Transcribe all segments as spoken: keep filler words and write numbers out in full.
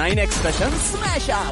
Nine Expression Smash Up.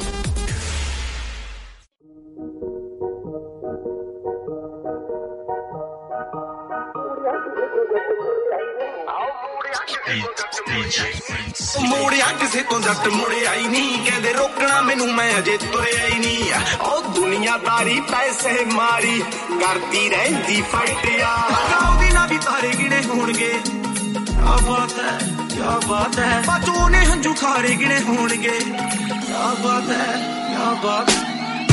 ਮੋੜਿਆ ਕਿਸੇ ਤੋਂ ਜੱਟ ਮੁੜਿਆ ਹੀ ਨਹੀਂ ਕਹਿੰਦੇ ਰੋਕਣਾ ਮੈਨੂੰ ਮੈਂ ਅਜੇ ਤੁਰਿਆ ਹੀ ਨਹੀਂ ਉਹ ਦੁਨੀਆਦਾਰੀ ਪੈਸੇ ਮਾਰੀ ਕਰਦੀ ਰਹਿੰਦੀ ਫਟਿਆ ਉਹਦੀ ਨਾ ਵੀ ਤਾਰੇ ਗਿਣੇ ਹੋਣਗੇ ਕਿਆ ਬਾਤ ਹੈ ਕਿਆ ਬਾਤ ਹੈ ਬਾਤੋਂ ਨੇ ਹੰਝੂ ਖਾਰੇ ਗਿਣੇ ਹੋਣਗੇ ਕਿਆ ਬਾਤ ਹੈ ਕਿਆ ਬਾਤ ਹੈ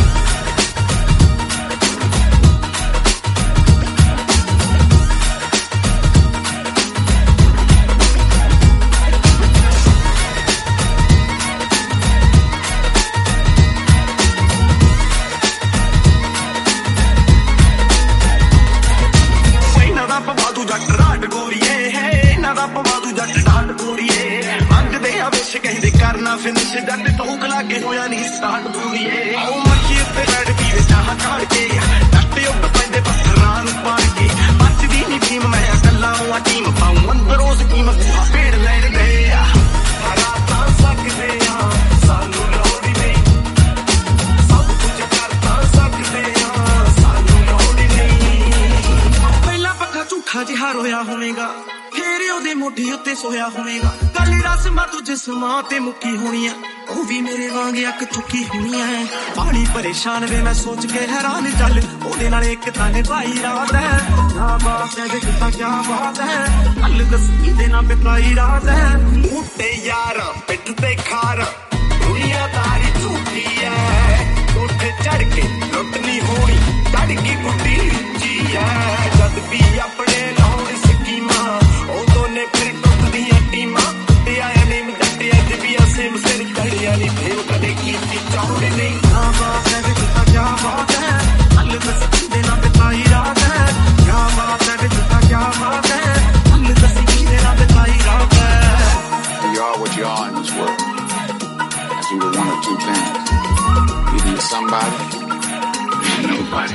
ਫਿਨਿਸ਼ ਜੱਟ ਟੋਕ ਲਾਗੇ ਹੋਇਆ ਨਹੀਂ ਸਟਾਰਟ ਪੂਰੀਏ ਆਉ ਮੱਖੀ ਉੱਤੇ ਬੈਠ ਪੀਵੇ ਚਾਹ ਕਾੜ ਕੇ ਟੱਟ ਉੱਡ ਪੈਂਦੇ ਪੱਥਰਾਂ ਨੂੰ ਪਾੜ ਕੇ ਬਚਦੀ ਨਹੀਂ ਟੀਮ ਮੈਂ ਇਕੱਲਾ ਹਾਂ ਟੀਮ ਪਾਉਂ ਅੰਦਰੋਂ ਸਕੀਮ ਬੂਹਾ ਪੇੜ ਲੈਣ ਦੇ ਹਰਾ ਤਾਂ ਸਕਦੇ ਆ ਸਾਨੂੰ ਲੋੜ ਨਹੀਂ ਸਭ ਕੁਝ ਕਰ ਤਾਂ ਸਕਦੇ ਆ ਸਾਨੂੰ ਲੋੜ ਨਹੀਂ ਪਹਿਲਾ ਪੱਖਾ ਝੂਠਾ ਜਿਹਾ ਰੋਇਆ ਹੋਵੇਗਾ ਫੇਰ ਉਹਦੇ ਮੋਢੇ ਉੱਤੇ ਸੋਇਆ ਹੋਵੇਗਾ ਕੱਲ ਰਸਮਾਂ ਤੂੰ ਜਿਸਮਾਂ ਤੇ ਮੁੱਕੀ ਹੋਣੀਆਂ ਉਹ ਵੀ ਮੇਰੇ ਵਾਂਗ ਅੱਖ ਚੁੱਕੀ ਹੋਣੀਆਂ ਪਾਣੀ ਪਰੇਸ਼ਾਨ ਵੇ ਮੈਂ ਸੋਚ ਕੇ ਹੈਰਾਨ ਚੱਲ ਉਹਦੇ ਨਾਲ ਇੱਕ ਤਾਂ ਨਿਭਾਈ ਰਾਤ ਹੈ ਨਾ ਬਾਤ ਹੈ ਕਿਤਾ ਕਿਆ ਬਾਤ ਹੈ ਕੱਲ ਦਸੀ ਦੇ ਨਾਲ ਬਿਤਾਈ ਰਾਤ ਹੈ ਉੱਤੇ ਯਾਰਾਂ ਪਿੱਠ ਤੇ ਖਾਰ ਦੁਨੀਆਦਾਰੀ ਝੂਠੀ ਹੈ ਉੱਥੇ ਚੜ ਕੇ ਲੁੱਟ ਨਹੀਂ ਹੋਣੀ ਚੜ ਕੇ ਗੁੱਡੀ ਜੀ ਹੈ ਜਦ ਵੀ ਆਪਣੇ ਲਾਉਣ ਸਕੀਮਾਂ ਉਦੋਂ ਨੇ ਫਿਰ ਟੁੱਟਦੀਆਂ ਟੀਮਾਂ ਤੇ ਆਇਆ ਨੇਮ ਜੱਟ ਅੱਜ ਵੀ ਅਸੇ ਮਸਰ ਕੜਿਆ ਨਹੀਂ ਫੇਰ ਕਦੇ ਕੀਤੀ ਚੌੜੇ ਨਹੀਂ ਨਾ ਬਾਤ ਹੈ ਕਿਤਾ ਕਿਆ ਬਾਤ ਹੈ ਹੱਲ ਦਸੀ ਦੇ ਨਾਲ ਬਿਤਾਈ ਰਾਤ ਹੈ ਕਿਆ ਬਾਤ ਹੈ ਕਿਤਾ ਕਿਆ ਬਾਤ ਹੈ ਹੱਲ ਦਸੀ ਦੇ ਨਾਲ ਬਿਤਾਈ ਰਾਤ ਹੈ You are what you are in this world. That's either one of two things. Either you're somebody or you're nobody.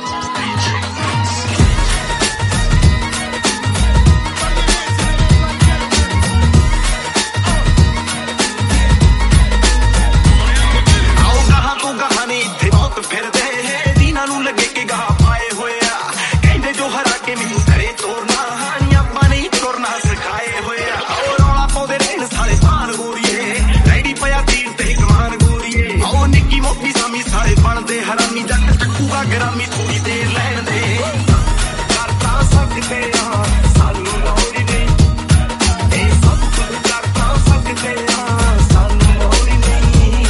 ਫਿਰਦੇ ਦੀਨਾਂ ਨੂੰ ਲੱਗੇ ਕਿ ਗਾਹ ਪਾਏ ਹੋਇਆ ਕਹਿੰਦੇ ਜੋ ਹਰਾ ਕੇ ਮੈਨੂੰ ਕਰੇ ਤੋਰਨਾ ਹਾਨੀਆਂ ਆਪਾਂ ਨਹੀਂ ਤੁਰਨਾ ਸਿਖਾਏ ਹੋਇਆ ਉਹ ਰੌਲਾ ਪਾਉਂਦੇ ਰਹਿਣ ਸਾਲੇ ਪਾਨ ਗੋਰੀਏ ਰੈਡੀ ਪਿਆ ਤੀਰ ਤੇ ਕਮਾਨ ਗੋਰੀਏ ਉਹ ਨਿੱਕੀ ਮੋਟੀ ਸਾਮੀ ਸਾਲੇ ਬਣਦੇ ਹਰਾਮੀ ਜੱਟ ਟੱਕੂਗਾ ਗਰਾਮੀ ਥੋੜੀ ਦੇਰ ਲੈਣ ਦੇ ਕਰ ਤਾਂ ਸਕਦੇ ਆ ਸਾਨੂੰ ਲੋੜ ਨਹੀਂ ਇਹ ਸਭ ਕੁਝ ਕਰ ਤਾਂ ਸਕਦੇ ਆ ਸਾਨੂੰ ਲੋੜ ਨਹੀਂ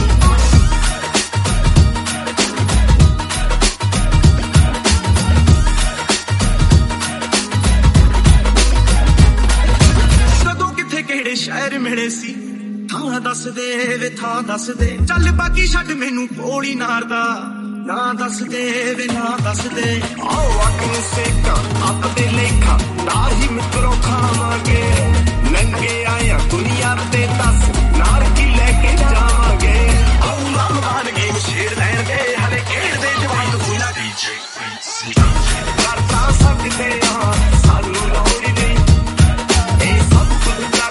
ਸ਼ਹਿਰ ਮਿਲੇ ਸੀ ਥਾਂ ਦੱਸ ਦੇ ਵੇ ਥਾਂ ਦੱਸ ਦੇ ਚੱਲ ਬਾਕੀ ਛੱਡ ਮੈਨੂੰ ਕੋਲੀ ਨਾਰਦਾ ਨਾ ਦੱਸ ਦੇ ਵੇ ਨਾ ਦੱਸ ਦੇ ਆਓ ਅੱਖ ਨੂੰ ਸੇਕਾਂ ਅੱਤ ਦੇ ਲੇਖਾ ਨਾ ਹੀ ਮਿੱਤਰੋ ਖਾਵਾਂਗੇ ਨੰਗੇ ਆਇਆ ਦੁਨੀਆ ਤੇ ਦੱਸ ਨਾਲ ਕੀ ਲੈ ਕੇ ਜਾਵਾਂਗੇ ਆਓ ਰਮਦਾਨ ਗੇਮ ਸ਼ੇਰ ਲੈਣ ਦੇ ਹਲੇ ਖੇਡਦੇ ਜਵਾਨ ਗੁਨਾ ਡੀਜੇ ਕਰ ਤਾਂ ਸਕਦੇ ਆ ਸਾਨੂੰ ਲੋੜ ਨਹੀਂ ਇਹ ਸਭ ਕੁਝ ਕਰ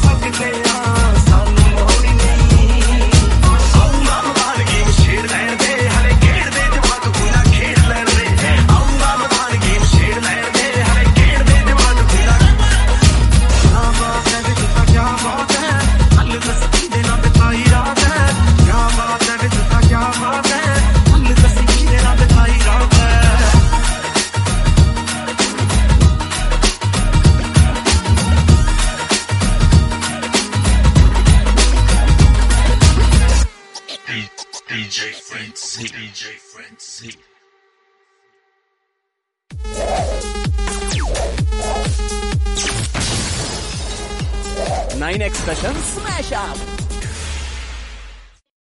D J Frenzy, D J Frenzy. Nine Expression Smash Up.